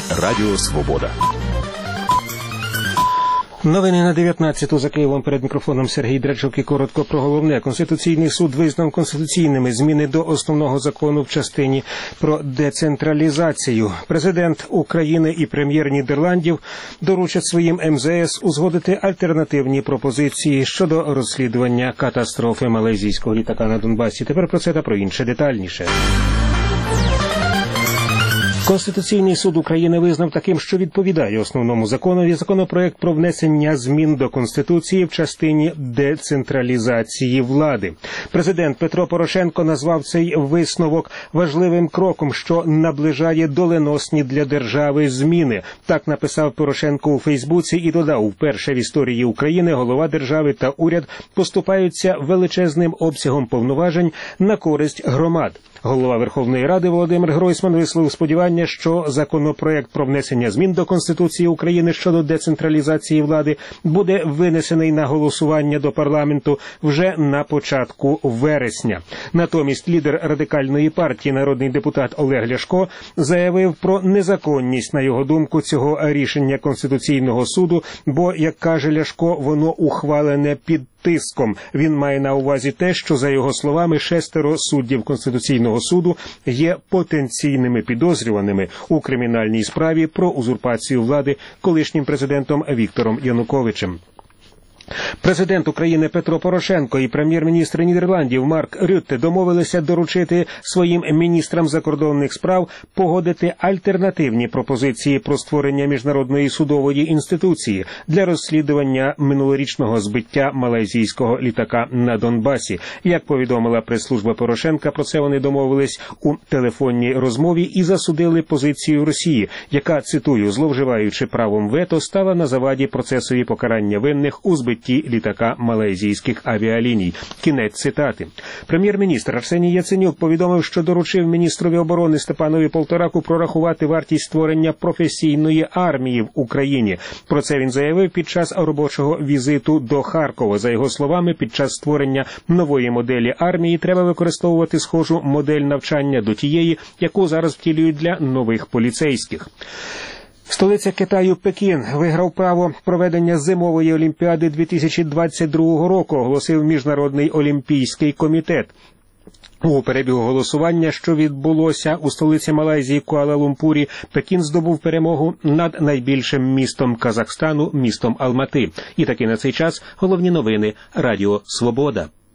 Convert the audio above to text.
Радіо Свобода. Новини на 19-ту за Києвом. Перед мікрофоном Сергій Дречук і коротко про головне. Конституційний суд визнав конституційними зміни до основного закону в частині про децентралізацію. Президент України і прем'єр Нідерландів доручать своїм МЗС узгодити альтернативні пропозиції щодо розслідування катастрофи малайзійського літака на Донбасі. Тепер про це та про інше детальніше. Конституційний суд України визнав таким, що відповідає основному законові, законопроект про внесення змін до Конституції в частині децентралізації влади. Президент Петро Порошенко назвав цей висновок важливим кроком, що наближає доленосні для держави зміни. Так написав Порошенко у Фейсбуці і додав, вперше в історії України голова держави та уряд поступаються величезним обсягом повноважень на користь громад. Голова Верховної Ради Володимир Гройсман висловив сподівання, що законопроект про внесення змін до Конституції України щодо децентралізації влади буде винесений на голосування до парламенту вже на початку вересня. Натомість лідер Радикальної партії, народний депутат Олег Ляшко, заявив про незаконність, на його думку, цього рішення Конституційного суду, бо, як каже Ляшко, воно ухвалене під тиском. Він має на увазі те, що, за його словами, 6 суддів Конституційного суду є потенційними підозрюваними у кримінальній справі про узурпацію влади колишнім президентом Віктором Януковичем. Президент України Петро Порошенко і прем'єр-міністр Нідерландів Марк Рютте домовилися доручити своїм міністрам закордонних справ погодити альтернативні пропозиції про створення міжнародної судової інституції для розслідування минулорічного збиття малайзійського літака на Донбасі. Як повідомила прес-служба Порошенка, про це вони домовились у телефонній розмові і засудили позицію Росії, яка, цитую, зловживаючи правом вето, стала на заваді процесові покарання винних у збитті літака малайзійських авіаліній. Кінець цитати. Прем'єр-міністр Арсеній Яценюк повідомив, що доручив міністрові оборони Степанові Полтораку прорахувати вартість створення професійної армії в Україні. Про це він заявив під час робочого візиту до Харкова. За його словами, під час створення нової моделі армії треба використовувати схожу модель навчання до тієї, яку зараз втілюють для нових поліцейських. Столиця Китаю Пекін виграв право проведення зимової олімпіади 2022 року, оголосив Міжнародний олімпійський комітет. У перебігу голосування, що відбулося у столиці Малайзії Куала-Лумпурі, Пекін здобув перемогу над найбільшим містом Казахстану, містом Алмати. І таки на цей час головні новини Радіо Свобода.